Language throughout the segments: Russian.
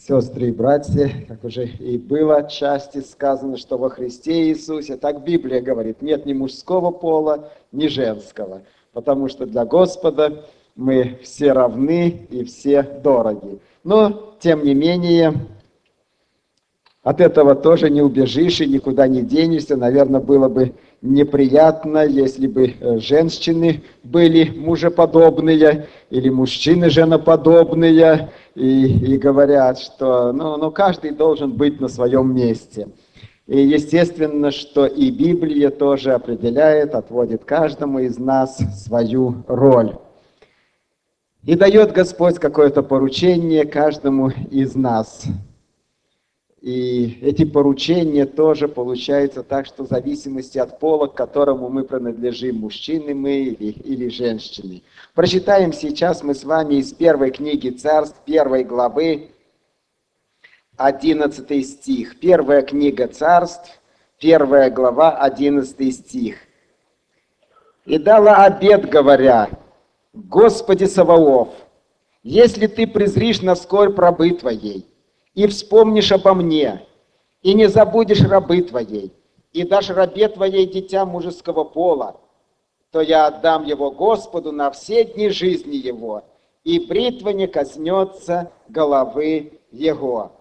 Сестры и братья, как уже и было отчасти сказано, что во Христе Иисусе, так Библия говорит, нет ни мужского пола, ни женского, потому что для Господа мы все равны и все дороги. Но, тем не менее, от этого тоже не убежишь и никуда не денешься. Наверное, было бы неприятно, если бы женщины были мужеподобные или мужчины женоподобные и говорят, что каждый должен быть на своем месте. И естественно, что и Библия тоже определяет, отводит каждому из нас свою роль. И дает Господь какое-то поручение каждому из нас. И эти поручения тоже получаются так, что в зависимости от пола, к которому мы принадлежим, мужчины мы или женщины. Прочитаем сейчас мы с вами из первой книги Царств, 1 главы, 11 стих. Первая книга Царств, 1 глава, 11 стих. «И дала обет, говоря: Господи Саваоф, если ты презришь на скорбь рабы твоей, и вспомнишь обо мне, и не забудешь рабы твоей, и дашь рабе твоей дитя мужеского пола, то я отдам его Господу на все дни жизни его, и бритва не коснется головы его».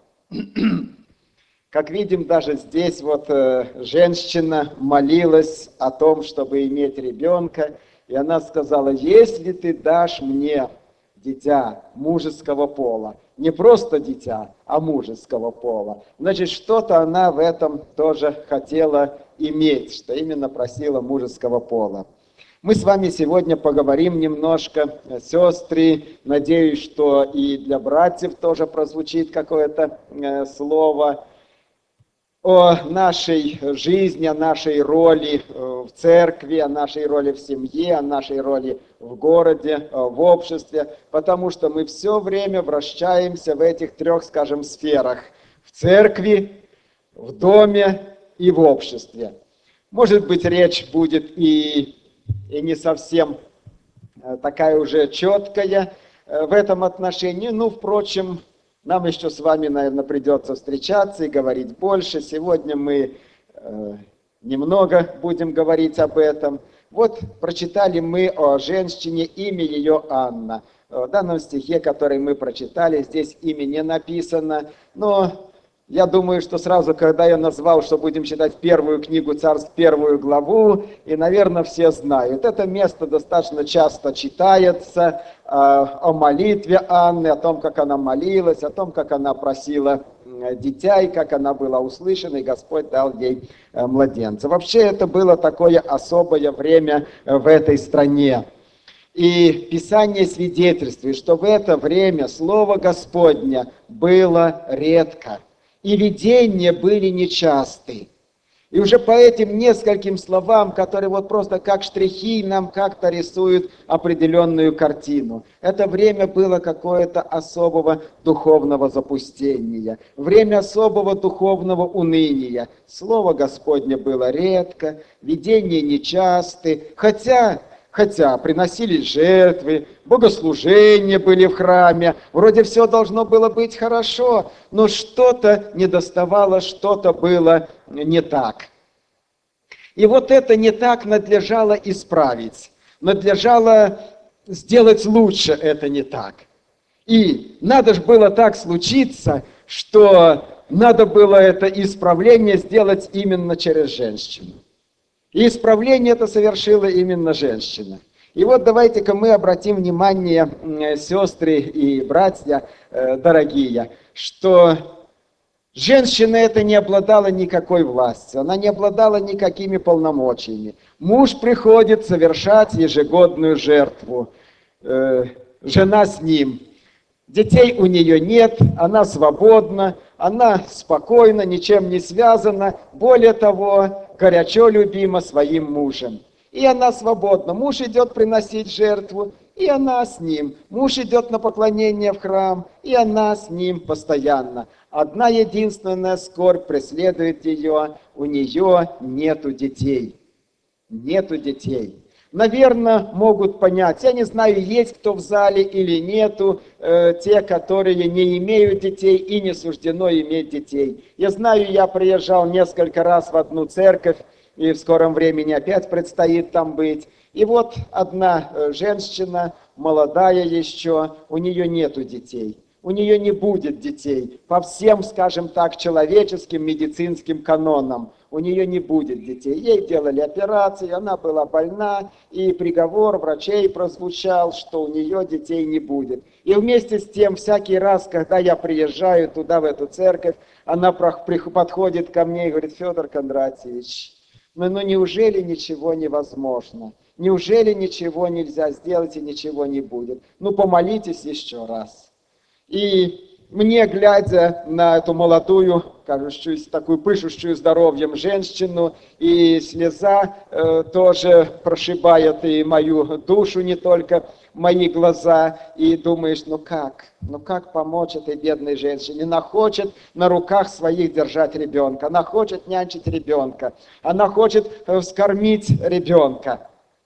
Как видим, даже здесь женщина молилась о том, чтобы иметь ребенка, и она сказала: если ты дашь мне дитя мужеского пола, не просто дитя, а мужеского пола, значит, что-то она в этом тоже хотела иметь, что именно просила мужеского пола. Мы с вами сегодня поговорим немножко, сестры, надеюсь, что и для братьев тоже прозвучит какое-то слово о нашей жизни, о нашей роли в церкви, о нашей роли в семье, о нашей роли в городе, в обществе, потому что мы все время вращаемся в этих трех, скажем, сферах: в церкви, в доме и в обществе. Может быть, речь будет и не совсем такая уже четкая в этом отношении, впрочем, нам еще с вами, наверное, придется встречаться и говорить больше. Сегодня мы немного будем говорить об этом. Вот прочитали мы о женщине, имя ее Анна. В данном стихе, который мы прочитали, здесь имя не написано, но я думаю, что сразу, когда я назвал, что будем читать первую книгу Царств, 1 главу, и, наверное, все знают. Это место достаточно часто читается о молитве Анны, о том, как она молилась, о том, как она просила дитя, и как она была услышана, и Господь дал ей младенца. Вообще, это было такое особое время в этой стране. И Писание свидетельствует, что в это время Слово Господне было редко. И видения были нечасты. И уже по этим нескольким словам, которые просто как штрихи нам как-то рисуют определенную картину. Это время было какое-то особого духовного запустения, время особого духовного уныния. Слово Господне было редко, видения нечасты, хотя приносились жертвы, богослужения были в храме, вроде все должно было быть хорошо, но что-то недоставало, что-то было не так. И это не так надлежало исправить, надлежало сделать лучше это не так. И надо же было так случиться, что надо было это исправление сделать именно через женщину. И исправление это совершила именно женщина. И давайте-ка мы обратим внимание, сестры и братья дорогие, что женщина эта не обладала никакой властью, она не обладала никакими полномочиями. Муж приходит совершать ежегодную жертву, жена с ним. Детей у нее нет, она свободна, она спокойна, ничем не связана, более того, горячо любима своим мужем. И она свободна. Муж идет приносить жертву, и она с ним. Муж идет на поклонение в храм, и она с ним постоянно. Одна единственная скорбь преследует ее, у нее нету детей. Нету детей. Наверное, могут понять. Я не знаю, есть кто в зале или нету, те, которые не имеют детей и не суждено иметь детей. Я знаю, я приезжал несколько раз в одну церковь, и в скором времени опять предстоит там быть. И вот одна женщина, молодая еще, у нее нету детей. У нее не будет детей. По всем, скажем так, человеческим медицинским канонам у нее не будет детей. Ей делали операции, она была больна, и приговор врачей прозвучал, что у нее детей не будет. И вместе с тем, всякий раз, когда я приезжаю туда, в эту церковь, она подходит ко мне и говорит: Федор Кондратьевич, ну неужели ничего невозможно? Неужели ничего нельзя сделать и ничего не будет? Ну помолитесь еще раз. И мне, глядя на эту молодую, кажущуюся такую пышущую здоровьем женщину, и слеза тоже прошибает и мою душу, не только мои глаза, и думаешь, ну как помочь этой бедной женщине? Она хочет на руках своих держать ребенка, она хочет нянчить ребенка, она хочет вскормить ребенка.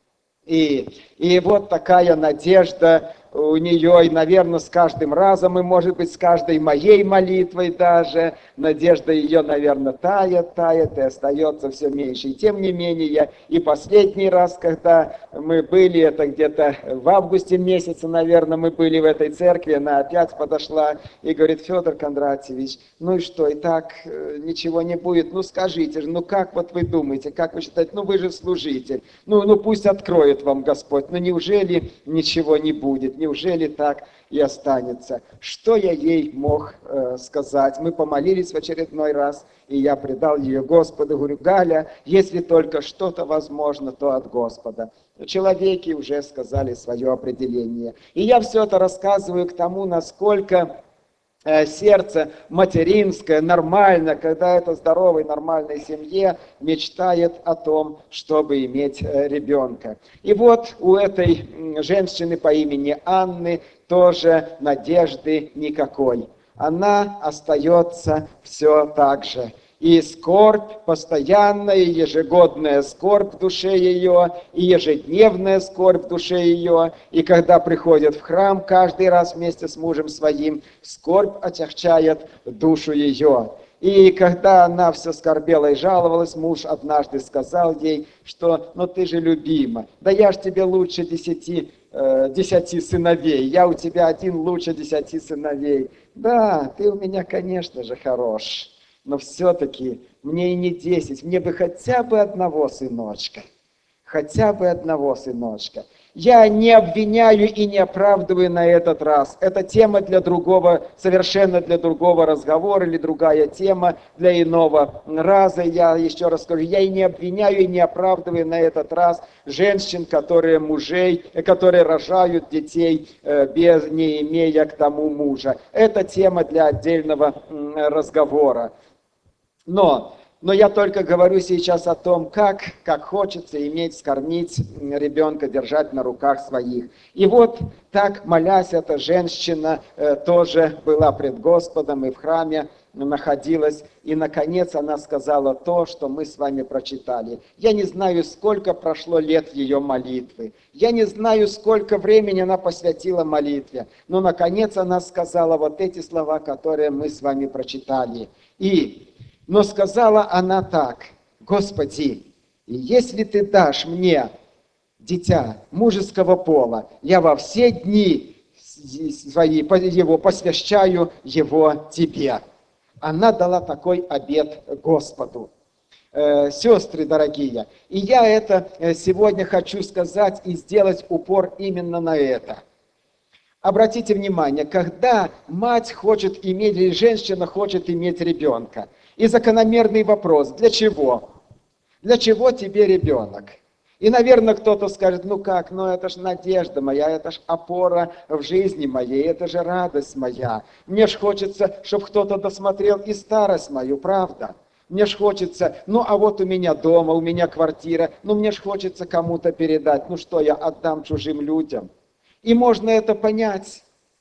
И вот такая надежда у нее, и, наверное, с каждым разом, и, может быть, с каждой моей молитвой даже, надежда ее, наверное, тает, и остается все меньше. И тем не менее, и последний раз, когда мы были, это где-то в августе месяце, наверное, мы были в этой церкви, она опять подошла и говорит: Федор Кондратьевич, ну и что, и так ничего не будет, ну скажите же, ну как вот вы думаете, как вы считаете, ну вы же служитель, ну пусть откроет вам Господь, ну неужели ничего не будет, неужели так и останется? Что я ей мог сказать? Мы помолились в очередной раз, и я предал ее Господу, говорю: Галя, если только что-то возможно, то от Господа. Человеки уже сказали свое определение. И я все это рассказываю к тому, насколько сердце материнское, нормально, когда это здоровой, нормальной семье мечтает о том, чтобы иметь ребенка. И вот у этой женщины по имени Анны тоже надежды никакой. Она остается все так же. И скорбь, постоянная, ежегодная скорбь в душе ее, и ежедневная скорбь в душе ее. И когда приходит в храм каждый раз вместе с мужем своим, скорбь отягчает душу ее. И когда она все скорбела и жаловалась, муж однажды сказал ей, что ну ты же любима, да я ж тебе лучше 10 сыновей, я у тебя один лучше 10 сыновей. Да, ты у меня, конечно же, хорош. Но все-таки мне и не 10, мне бы хотя бы одного сыночка. Хотя бы одного сыночка. Я не обвиняю и не оправдываю на этот раз. Это тема для другого, совершенно для другого разговора или другая тема для иного раза. Я еще раз скажу, я и не обвиняю и не оправдываю на этот раз женщин, которые которые рожают детей, не имея к тому мужа. Это тема для отдельного разговора. Но я только говорю сейчас о том, как хочется иметь, скормить ребенка, держать на руках своих. И вот так, молясь, эта женщина тоже была пред Господом и в храме находилась. И, наконец, она сказала то, что мы с вами прочитали. Я не знаю, сколько прошло лет ее молитвы. Я не знаю, сколько времени она посвятила молитве. Но, наконец, она сказала вот эти слова, которые мы с вами прочитали. Но сказала она так: Господи, если ты дашь мне дитя мужеского пола, я во все дни свои его посвящаю его тебе. Она дала такой обет Господу. Сестры дорогие, и я это сегодня хочу сказать и сделать упор именно на это. Обратите внимание, когда мать хочет иметь, или женщина хочет иметь ребенка, и закономерный вопрос: для чего? Для чего тебе ребенок? И, наверное, кто-то скажет: ну это ж надежда моя, это ж опора в жизни моей, это же радость моя. Мне ж хочется, чтобы кто-то досмотрел и старость мою, правда? Мне ж хочется, а вот у меня дома, у меня квартира, мне ж хочется кому-то передать, что я отдам чужим людям? И можно это понять,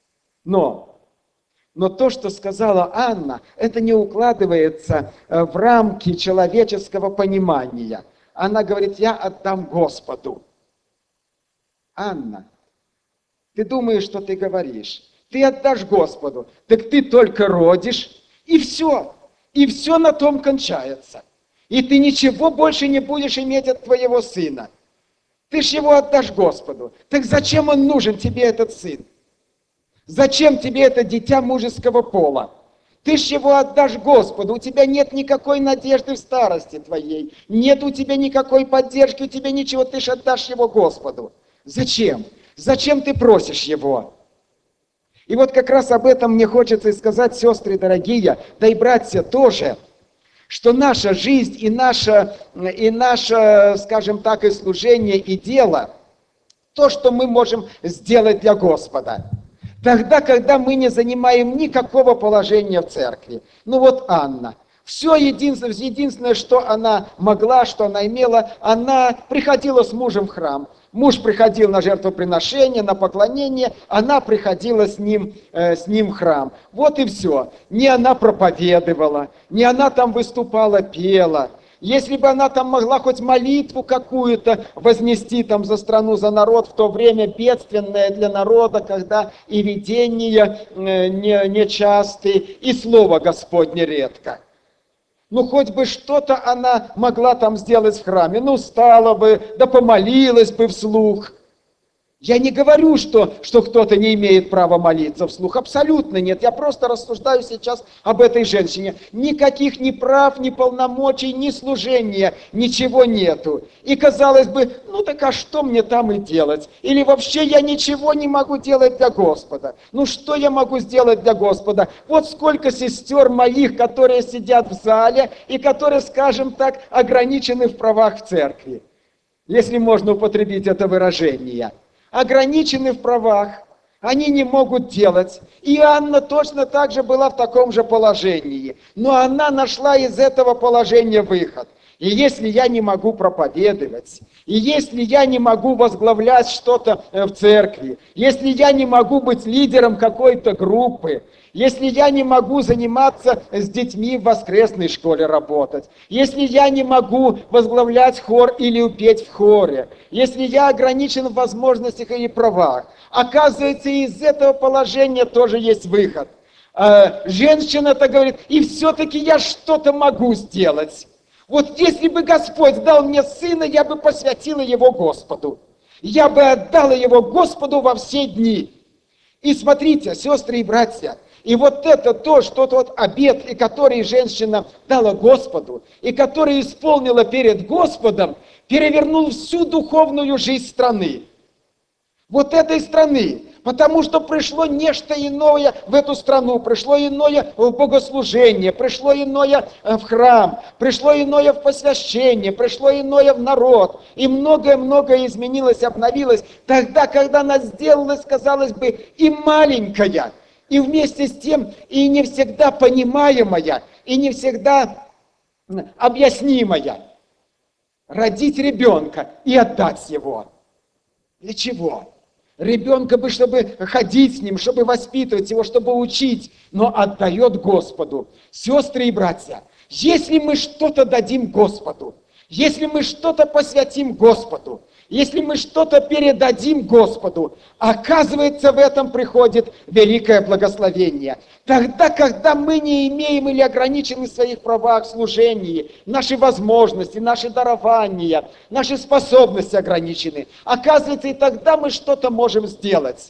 но то, что сказала Анна, это не укладывается в рамки человеческого понимания. Она говорит: я отдам Господу. Анна, ты думаешь, что ты говоришь? Ты отдашь Господу, так ты только родишь, и все. И все на том кончается. И ты ничего больше не будешь иметь от твоего сына. Ты ж его отдашь Господу. Так зачем он нужен тебе, этот сын? Зачем тебе это дитя мужеского пола? Ты ж его отдашь Господу, у тебя нет никакой надежды в старости твоей, нет у тебя никакой поддержки, у тебя ничего, ты ж отдашь его Господу. Зачем? Зачем ты просишь его? И вот как раз об этом мне хочется и сказать, сестры дорогие, да и братья тоже, что наша жизнь и наше, скажем так, и служение, и дело, то, что мы можем сделать для Господа. Тогда, когда мы не занимаем никакого положения в церкви. Ну вот Анна. Все единственное, что она могла, что она имела, она приходила с мужем в храм. Муж приходил на жертвоприношение, на поклонение, она приходила с ним в храм. Вот и все. Не она проповедовала, не она там выступала, пела. Если бы она там могла хоть молитву какую-то вознести там за страну, за народ, в то время бедственное для народа, когда и видения нечастые, и слово Господне редко. Ну, хоть бы что-то она могла там сделать в храме. Ну, встала бы, да помолилась бы вслух. Я не говорю, что кто-то не имеет права молиться вслух. Абсолютно нет. Я просто рассуждаю сейчас об этой женщине. Никаких ни прав, ни полномочий, ни служения, ничего нету. И казалось бы, ну так а что мне там и делать? Или вообще я ничего не могу делать для Господа. Ну что я могу сделать для Господа? Вот сколько сестер моих, которые сидят в зале и которые, скажем так, ограничены в правах в церкви. Если можно употребить это выражение. Ограничены в правах, они не могут делать. И Анна точно так же была в таком же положении. Но она нашла из этого положения выход. И если я не могу проповедовать, и если я не могу возглавлять что-то в церкви, если я не могу быть лидером какой-то группы, если я не могу заниматься с детьми в воскресной школе работать, если я не могу возглавлять хор или петь в хоре, если я ограничен в возможностях или правах, оказывается, из этого положения тоже есть выход. Женщина-то говорит, и все-таки я что-то могу сделать. Вот если бы Господь дал мне сына, я бы посвятила его Господу. Я бы отдала его Господу во все дни. И смотрите, сестры и братья, и вот это то, что тот обет, и который женщина дала Господу, и который исполнила перед Господом, перевернул всю духовную жизнь страны. Вот этой страны. Потому что пришло нечто иное в эту страну, пришло иное в богослужение, пришло иное в храм, пришло иное в посвящение, пришло иное в народ. И многое-многое изменилось, обновилось. Тогда, когда она сделалась, казалось бы, и маленькая, и вместе с тем и не всегда понимаемая, и не всегда объяснимая. Родить ребенка и отдать его. Для чего? Ребенка бы, чтобы ходить с ним, чтобы воспитывать его, чтобы учить, но отдает Господу. Сестры и братья, если мы что-то дадим Господу, если мы что-то посвятим Господу, если мы что-то передадим Господу, оказывается, в этом приходит великое благословение. Тогда, когда мы не имеем или ограничены в своих правах в служении, наши возможности, наши дарования, наши способности ограничены, оказывается, и тогда мы что-то можем сделать.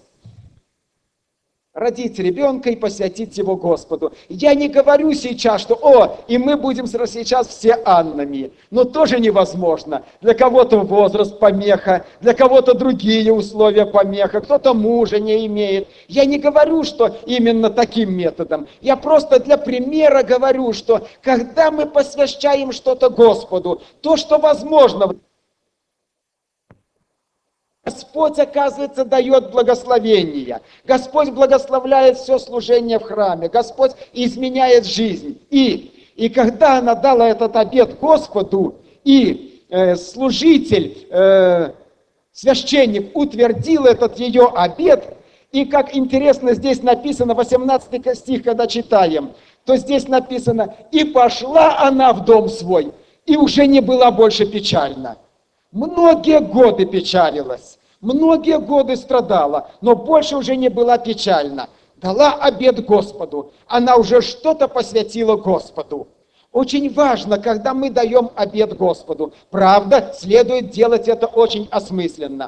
Родить ребенка и посвятить его Господу. Я не говорю сейчас, что, и мы будем сейчас все Аннами. Но тоже невозможно. Для кого-то возраст помеха, для кого-то другие условия помеха, кто-то мужа не имеет. Я не говорю, что именно таким методом. Я просто для примера говорю, что когда мы посвящаем что-то Господу, то, что возможно, Господь, оказывается, дает благословение. Господь благословляет все служение в храме. Господь изменяет жизнь. И когда она дала этот обет Господу, и служитель, священник утвердил этот ее обет, и как интересно здесь написано, 18 стих, когда читаем, то здесь написано, и пошла она в дом свой, и уже не была больше печальна. Многие годы печалилась. Многие годы страдала, но больше уже не была печальна. Дала обет Господу. Она уже что-то посвятила Господу. Очень важно, когда мы даем обет Господу. Правда, следует делать это очень осмысленно.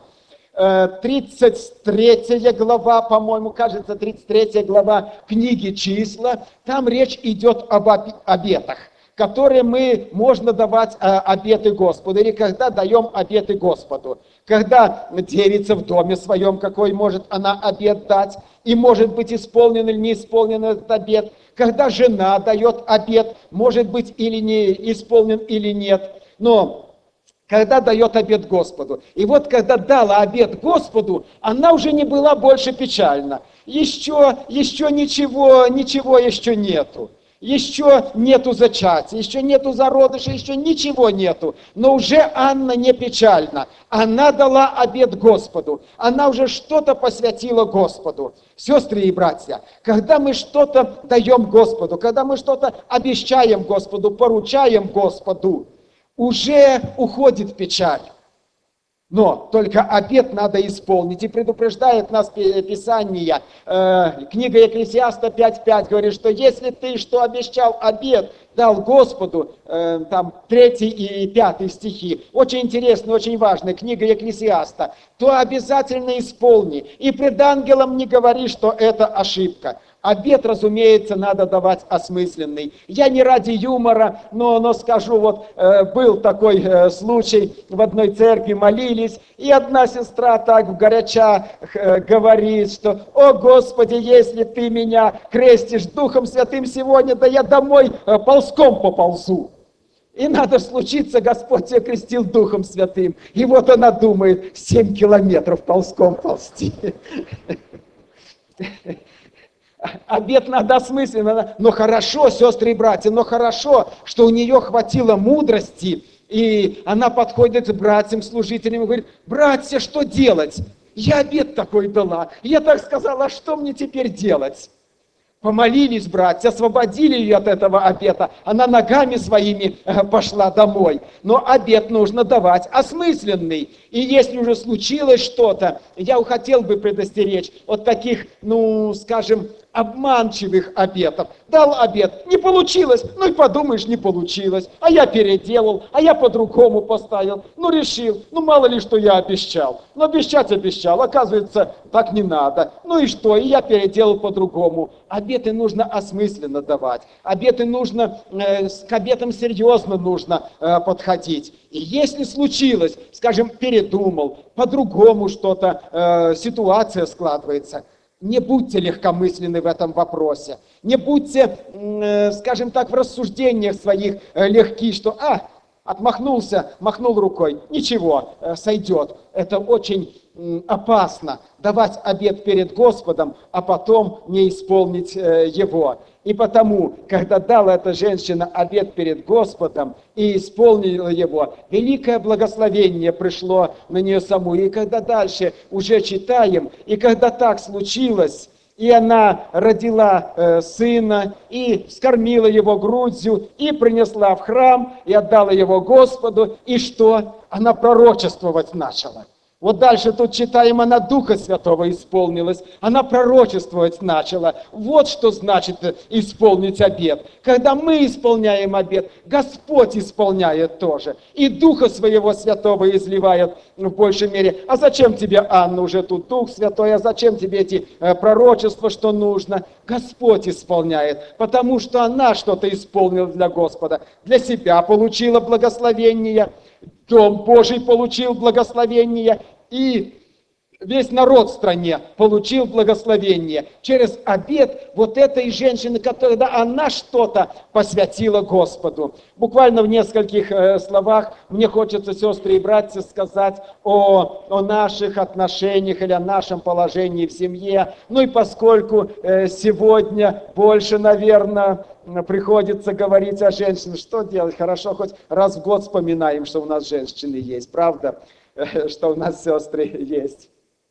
33 глава, по-моему, кажется, 33 глава книги «Числа», там речь идет об обетах, которые можно давать обеты Господу, или когда даем обеты Господу. Когда девица в доме своем, какой может она обет дать, и может быть исполнен или не исполнен этот обет. Когда жена дает обет, может быть или не исполнен или нет. Но когда дает обет Господу. И вот когда дала обет Господу, она уже не была больше печальна. Еще ничего еще нету. Еще нету зачатия, еще нету зародыша, еще ничего нету. Но уже Анна не печальна. Она дала обет Господу. Она уже что-то посвятила Господу. Сестры и братья, когда мы что-то даем Господу, когда мы что-то обещаем Господу, поручаем Господу, уже уходит печаль. Но только обет надо исполнить. И предупреждает нас Писание, книга Екклесиаста 5.5 говорит, что если ты что обещал обет, дал Господу, там 3 и 5 стихи, очень интересная, очень важная книга Екклесиаста, то обязательно исполни. И пред ангелом не говори, что это ошибка. Обет, разумеется, надо давать осмысленный. Я не ради юмора, но скажу, вот был такой случай, в одной церкви молились, и одна сестра так вгоряча говорит, что: «О Господи, если ты меня крестишь Духом Святым сегодня, да я домой ползком поползу». И надо случиться, Господь тебя крестил Духом Святым. И вот она думает, 7 километров ползком ползти. Обет надо осмысленно, но хорошо, сестры и братья, но хорошо, что у нее хватило мудрости, и она подходит к братьям, служителям и говорит: «Братья, что делать? Я обет такой дала, я так сказала, а что мне теперь делать?» Помолились братья, освободили ее от этого обета. Она ногами своими пошла домой. Но обет нужно давать осмысленный. И если уже случилось что-то, я хотел бы предостеречь от таких, скажем, обманчивых обетов. Дал обет, не получилось, и подумаешь, не получилось. А я переделал, а я по-другому поставил. Решил, мало ли, что я обещал. Но обещать обещал, оказывается, так не надо. И что, и я переделал по-другому. Обеты нужно осмысленно давать. Обеты нужно, к обетам серьезно нужно подходить. И если случилось, скажем, передумал, по-другому что-то, ситуация складывается, не будьте легкомысленны в этом вопросе. Не будьте, скажем так, в рассуждениях своих легки, что отмахнулся, махнул рукой, ничего, сойдет. Это очень опасно, давать обет перед Господом, а потом не исполнить его. И потому, когда дала эта женщина обет перед Господом и исполнила его, великое благословение пришло на нее саму. И когда дальше уже читаем, и когда так случилось, и она родила сына, и вскормила его грудью, и принесла в храм, и отдала его Господу, и что? Она пророчествовать начала. Вот дальше тут читаем, она Духа Святого исполнилась, она пророчествовать начала. Вот что значит исполнить обет. Когда мы исполняем обет, Господь исполняет тоже. И Духа Своего Святого изливает в большей мере. А зачем тебе, Анна, уже тут Дух Святой, а зачем тебе эти пророчества, что нужно? Господь исполняет, потому что она что-то исполнила для Господа. Для себя получила благословение, Дом Божий получил благословение, и весь народ в стране получил благословение через обет вот этой женщины, когда она что-то посвятила Господу. Буквально в нескольких словах мне хочется, сестры и братья, сказать о наших отношениях или о нашем положении в семье. И поскольку сегодня больше, наверное, приходится говорить о женщинах, что делать? Хорошо, хоть раз в год вспоминаем, что у нас женщины есть, правда? Что у нас сестры есть.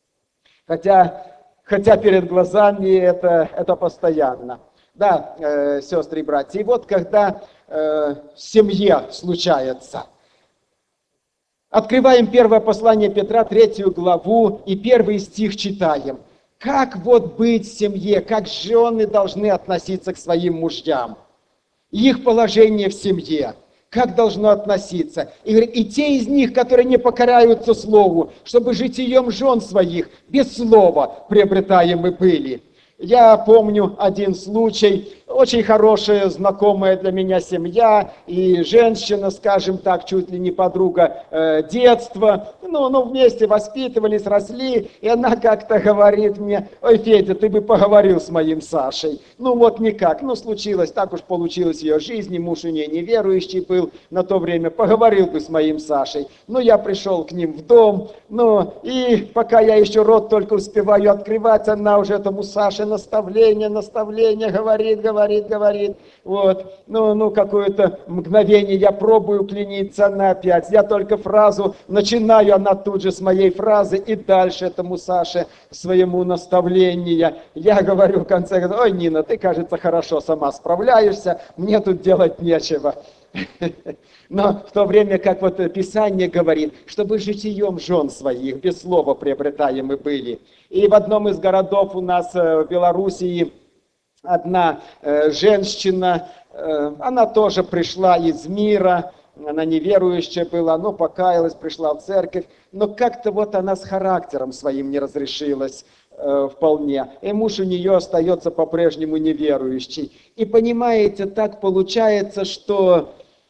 Хотя перед глазами это постоянно. Да, сестры и братья. И вот когда в семье случается, Открываем первое послание Петра, 3 главу, и 1 стих читаем. Как вот быть в семье, как жены должны относиться к своим мужьям, их положение в семье, как должно относиться. И говорит, и те из них, которые не покоряются слову, чтобы житием жен своих без слова приобретаемы были. Я помню один случай, очень хорошая, знакомая для меня семья, и женщина, скажем так, чуть ли не подруга детства, ну, вместе воспитывались, росли, и она как-то говорит мне: ой, Федя, ты бы поговорил с моим Сашей. Ну вот никак, случилось, так уж получилось в ее жизни, муж у нее неверующий был на то время, поговорил бы с моим Сашей. Я пришел к ним в дом, и пока я еще рот только успеваю открывать, она уже этому Саше наставление говорит. Вот, какое-то мгновение я пробую кляниться, она опять. Я только фразу начинаю, она тут же с моей фразы и дальше этому Саше своему наставление. Я говорю в конце: ой, Нина, ты, кажется, хорошо сама справляешься, мне тут делать нечего. Но в то время, как вот Писание говорит, чтобы житием жен своих без слова приобретаемы были. И в одном из городов у нас в Белоруссии одна женщина, она тоже пришла из мира, она неверующая была, но покаялась, пришла в церковь, но как-то вот она с характером своим не разрешилась вполне. И муж у нее остается по-прежнему неверующий. И понимаете, так получается, что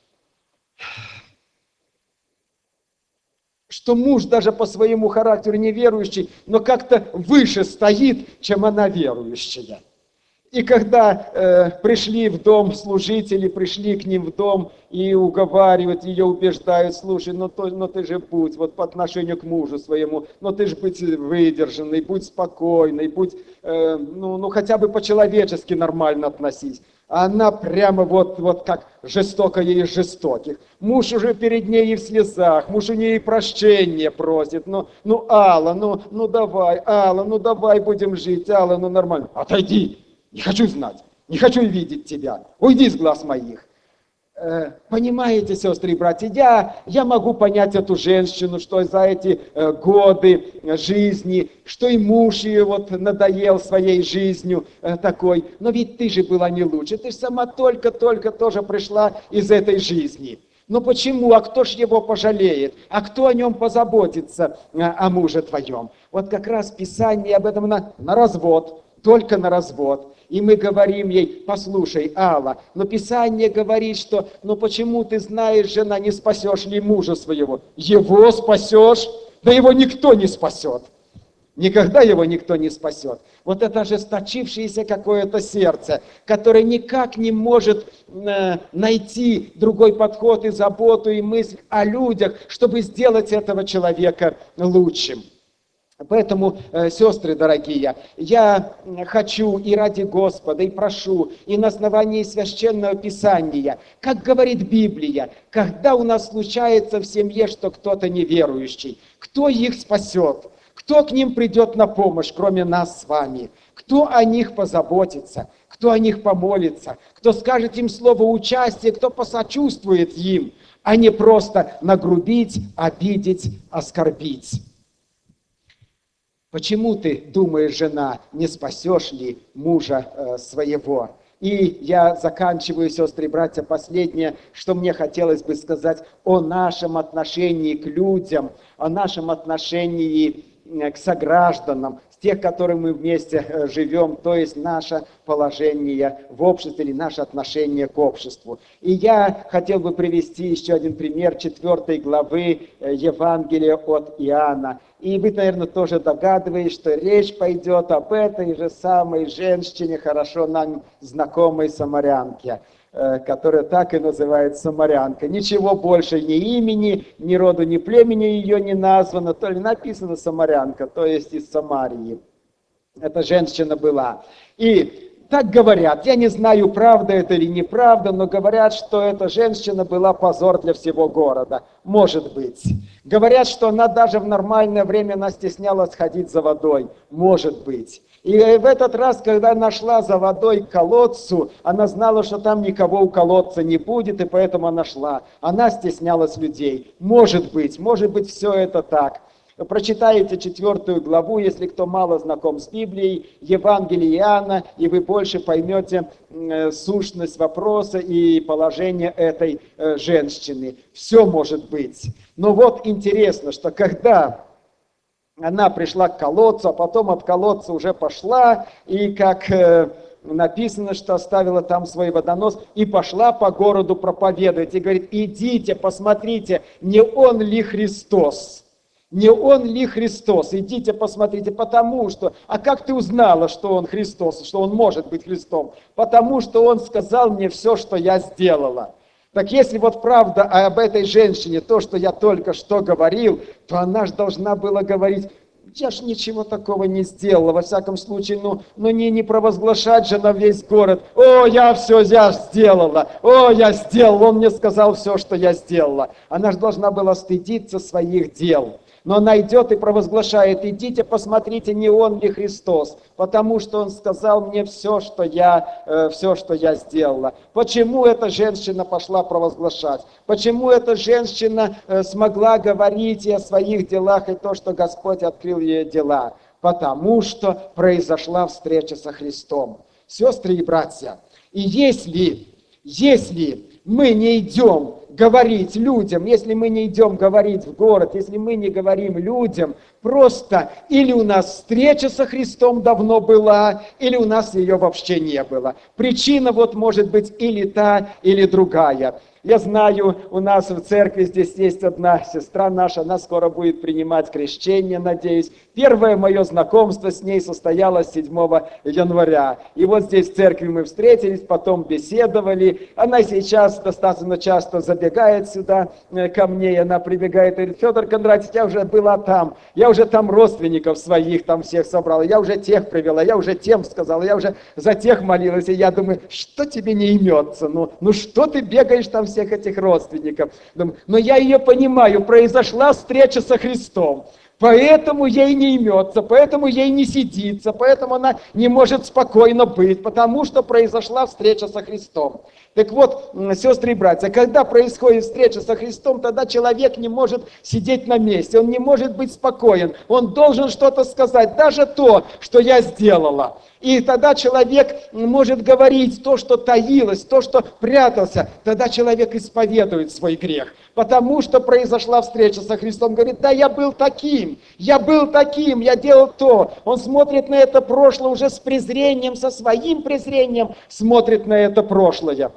муж даже по своему характеру неверующий, но как-то выше стоит, чем она верующая. И когда пришли в дом служители, пришли к ним в дом и уговаривают ее, убеждают: слушай, ты же будь вот по отношению к мужу своему, ты же будь выдержанный, будь спокойный, будь, хотя бы по-человечески нормально относись. А она прямо вот как жестокая из жестоких. Муж уже перед ней и в слезах, муж у нее и прощения просит. Алла, давай, Алла, давай будем жить, Алла, нормально. Отойди! Не хочу знать, не хочу видеть тебя. Уйди с глаз моих. Понимаете, сестры и братья, я могу понять эту женщину, что за эти годы жизни, что и муж ее вот надоел своей жизнью такой. Но ведь ты же была не лучше, ты же сама только-только тоже пришла из этой жизни. Почему? А кто ж его пожалеет? А кто о нем позаботится, о муже твоем? Вот как раз Писание об этом на развод, только на развод. И мы говорим ей: послушай, Алла, но Писание говорит, что почему ты знаешь, жена, не спасешь ли мужа своего? Его спасешь? Да его никто не спасет. Никогда его никто не спасет. Вот это ожесточившееся какое-то сердце, которое никак не может найти другой подход и заботу, и мысль о людях, чтобы сделать этого человека лучшим. Поэтому, сестры дорогие, я хочу и ради Господа, и прошу, и на основании Священного Писания, как говорит Библия, когда у нас случается в семье, что кто-то неверующий, кто их спасет? Кто к ним придет на помощь, кроме нас с вами? Кто о них позаботится? Кто о них помолится? Кто скажет им слово участия? Кто посочувствует им, а не просто нагрубить, обидеть, оскорбить? Почему ты думаешь, жена, не спасешь ли мужа своего? И я заканчиваю, сестры и братья, последнее, что мне хотелось бы сказать о нашем отношении к людям, о нашем отношении к согражданам, с тех, которыми мы вместе живем, то есть наше положение в обществе или наше отношение к обществу. И я хотел бы привести еще один пример 4 главы Евангелия от Иоанна. И вы, наверное, тоже догадываетесь, что речь пойдет об этой же самой женщине, хорошо нам знакомой самарянке, которая так и называется самарянка. Ничего больше, ни имени, ни роду, ни племени ее не названо, то ли написано самарянка, то есть из Самарии. Эта женщина была. И Так говорят. Я не знаю, правда это или неправда, но говорят, что эта женщина была позор для всего города. Может быть. Говорят, что она даже в нормальное время она стеснялась ходить за водой. Может быть. И в этот раз, когда она шла за водой к колодцу, она знала, что там никого у колодца не будет, и поэтому она шла. Она стеснялась людей. Может быть все это так. Прочитаете 4 главу, если кто мало знаком с Библией, Евангелие Иоанна, и вы больше поймете сущность вопроса и положение этой женщины. Все может быть. Но вот интересно, что когда она пришла к колодцу, а потом от колодца уже пошла, и как написано, что оставила там свой водонос, и пошла по городу проповедовать, и говорит: идите, посмотрите, не он ли Христос? Не он ли Христос? Идите, посмотрите, потому что... А как ты узнала, что он Христос, что он может быть Христом? Потому что он сказал мне все, что я сделала. Так если вот правда об этой женщине, то, что я только что говорил, то она же должна была говорить: я ж ничего такого не сделала, во всяком случае, не провозглашать же на весь город: о, я сделала, о, я сделал, он мне сказал все, что я сделала. Она же должна была стыдиться своих дел. Но она идет и провозглашает: идите, посмотрите, не он ли Христос, потому что он сказал мне все, что я сделала. Почему эта женщина пошла провозглашать? Почему эта женщина смогла говорить и о своих делах, и то, что Господь открыл ей дела? Потому что произошла встреча со Христом. Сестры и братья, и если мы не идем говорить людям, если мы не идем говорить в город, если мы не говорим людям, просто или у нас встреча со Христом давно была, или у нас ее вообще не было. Причина вот может быть или та, или другая. Я знаю, у нас в церкви здесь есть одна сестра наша, она скоро будет принимать крещение, надеюсь. Первое мое знакомство с ней состоялось 7 января. И вот здесь в церкви мы встретились, потом беседовали. Она сейчас достаточно часто забегает сюда ко мне, и она прибегает и говорит: Федор Кондратьевич, я уже была там, я уже там родственников своих там всех собрала, я уже тех привела, я уже тем сказала, я уже за тех молилась. И я думаю: что тебе не имется? Ну что ты бегаешь там всех этих родственников? Но я ее понимаю, произошла встреча со Христом. Поэтому ей не имется, поэтому ей не сидится, поэтому она не может спокойно быть, потому что произошла встреча со Христом. Так вот, сестры и братья, когда происходит встреча со Христом, тогда человек не может сидеть на месте, он не может быть спокоен, он должен что-то сказать, даже то, что я сделала. И тогда человек может говорить то, что таилось, то, что прятался, тогда человек исповедует свой грех. Потому что произошла встреча со Христом, говорит: да, я был таким, я делал то. Он смотрит на это прошлое уже с презрением, со своим презрением смотрит на это прошлое.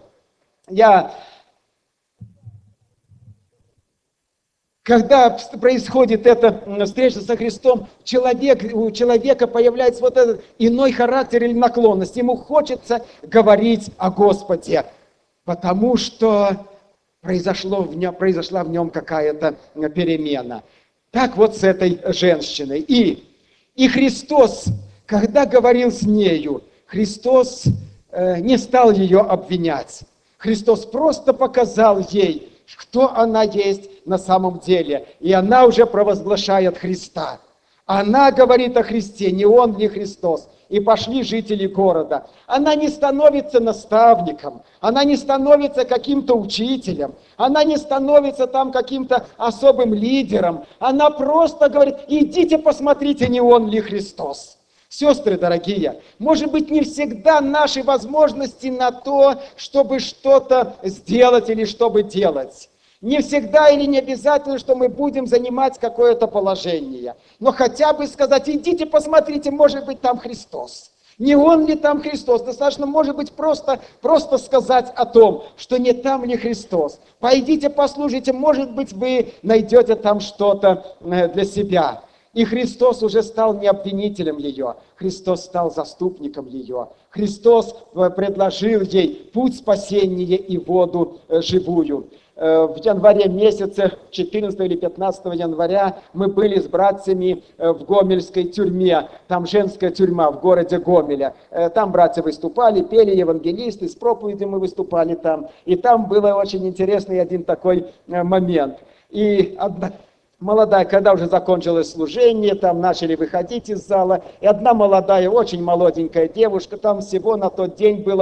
Когда происходит эта встреча со Христом, у человека появляется вот этот иной характер или наклонность. Ему хочется говорить о Господе, потому что произошла в нем какая-то перемена. Так вот с этой женщиной. И Христос, когда говорил с нею, Христос не стал ее обвинять. Христос просто показал ей, кто она есть на самом деле. И она уже провозглашает Христа. Она говорит о Христе, не он ли Христос. И пошли жители города. Она не становится наставником, она не становится каким-то учителем, она не становится там каким-то особым лидером. Она просто говорит: идите посмотрите, не он ли Христос. Сестры дорогие, может быть, не всегда наши возможности на то, чтобы что-то сделать или чтобы делать. Не всегда или не обязательно, что мы будем занимать какое-то положение. Но хотя бы сказать: идите посмотрите, может быть, там Христос. Не он ли там Христос? Достаточно, может быть, просто сказать о том, что не там ли Христос. Пойдите послушайте, может быть, вы найдете там что-то для себя. И Христос уже стал не обвинителем ее, Христос стал заступником ее. Христос предложил ей путь спасения и воду живую. В январе месяце, 14 или 15 января, мы были с братьями в Гомельской тюрьме. Там женская тюрьма в городе Гомеля. Там братья выступали, пели, евангелисты, с проповедью мы выступали там. И там был очень интересный один такой момент. И одна молодая, когда уже закончилось служение, там начали выходить из зала, и одна молодая, очень молоденькая девушка, там всего на тот день было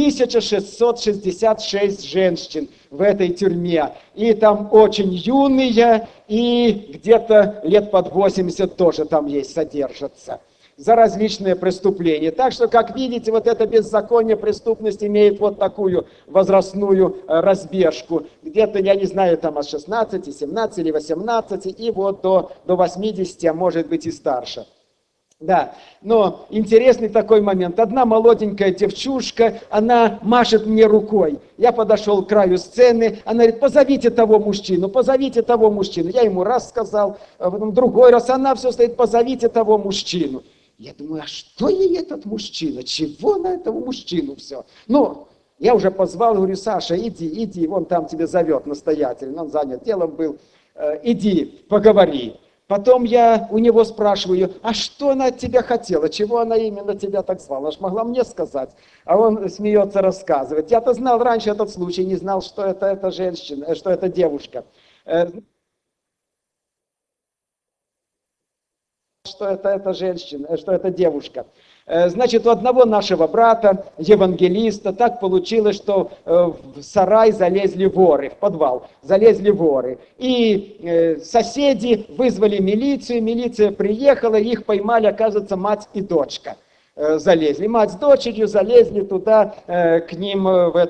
1666 женщин в этой тюрьме. И там очень юные, и где-то лет под 80 тоже там есть, содержатся за различные преступления. Так что, как видите, вот это беззаконие, преступность имеет вот такую возрастную разбежку. Где-то, я не знаю, там от 16, 17 или 18, и вот до 80, а может быть и старше. Да, но интересный такой момент. Одна молоденькая девчушка, она машет мне рукой. Я подошел к краю сцены, она говорит: позовите того мужчину, позовите того мужчину. Я ему раз сказал, потом другой раз, она все стоит: позовите того мужчину. Я думаю, а что ей этот мужчина? Чего на этого мужчину все? Ну, я уже позвал, говорю: Саша, иди, вон там тебя зовет настоятель, он занят делом был, иди, поговори. Потом я у него спрашиваю: а что она от тебя хотела, чего она именно тебя так звала? Она же могла мне сказать. А он смеется, рассказывает. Я-то знал раньше этот случай, не знал, что это женщина, что это девушка. Что это женщина, что это девушка. Значит, у одного нашего брата, евангелиста, так получилось, что в сарай залезли воры, в подвал залезли воры. И соседи вызвали милицию, милиция приехала, их поймали, оказывается, мать и дочка. Залезли, мать с дочерью залезли туда, к ним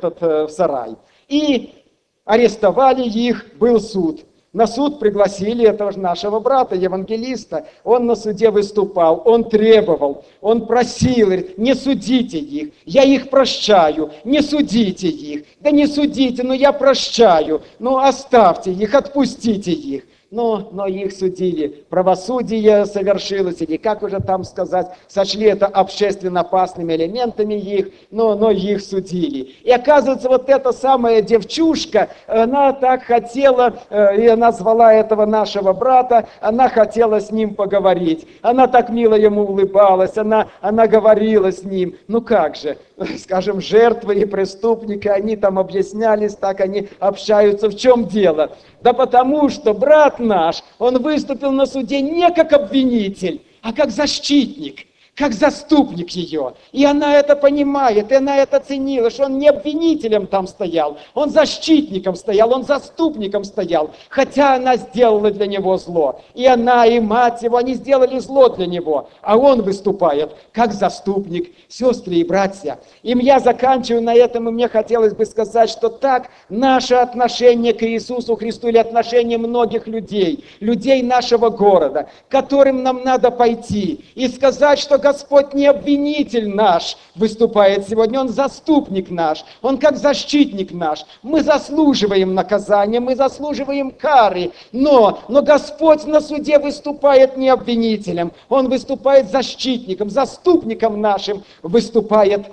в сарай. И арестовали их, был суд. На суд пригласили этого же нашего брата, евангелиста. Он на суде выступал, он требовал, он просил, говорит: не судите их, я их прощаю, не судите их. Да не судите, но я прощаю, ну оставьте их, отпустите их. Но их судили, правосудие совершилось, или как уже там сказать, сочли это общественно опасными элементами их, но их судили. И оказывается, вот эта самая девчушка, она так хотела, и она звала этого нашего брата, она хотела с ним поговорить, она так мило ему улыбалась, она говорила с ним. Ну как же, скажем, жертвы и преступники, они там объяснялись, так они общаются. В чем дело? Да потому что брат наш, он выступил на суде не как обвинитель, а как защитник, как заступник ее. И она это понимает, и она это ценила, что он не обвинителем там стоял, он защитником стоял, он заступником стоял, хотя она сделала для него зло. И она, и мать его, они сделали зло для него, а он выступает как заступник. Сестры и братья, я заканчиваю на этом, и мне хотелось бы сказать, что так наше отношение к Иисусу Христу, или отношение многих людей нашего города, к которым нам надо пойти и сказать, что Господь не обвинитель наш выступает сегодня, Он заступник наш, Он как защитник наш. Мы заслуживаем наказания, мы заслуживаем кары, но Господь на суде выступает не обвинителем, Он выступает защитником, заступником нашим выступает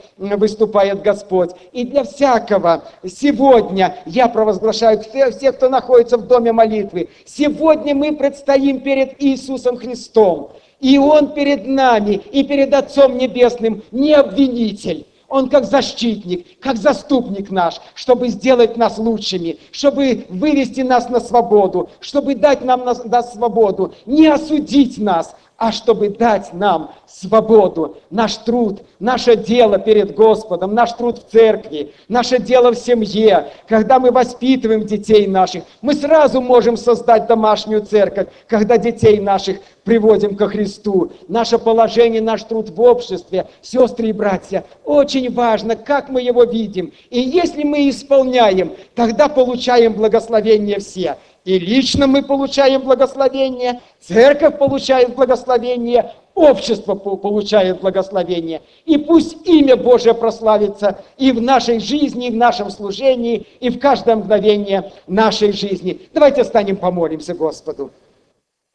Господь. И для всякого сегодня я провозглашаю всех, кто находится в доме молитвы, сегодня мы предстоим перед Иисусом Христом. И Он перед нами, и перед Отцом Небесным не обвинитель. Он как защитник, как заступник наш, чтобы сделать нас лучшими, чтобы вывести нас на свободу, чтобы дать нам свободу, не осудить нас, а чтобы дать нам свободу. Наш труд, наше дело перед Господом, наш труд в церкви, наше дело в семье, когда мы воспитываем детей наших, мы сразу можем создать домашнюю церковь, когда детей наших приводим ко Христу. Наше положение, наш труд в обществе, сестры и братья, очень важно, как мы его видим. И если мы исполняем, тогда получаем благословение все. И лично мы получаем благословение, церковь получает благословение, общество получает благословение. И пусть имя Божие прославится и в нашей жизни, и в нашем служении, и в каждое мгновение нашей жизни. Давайте станем, помолимся Господу.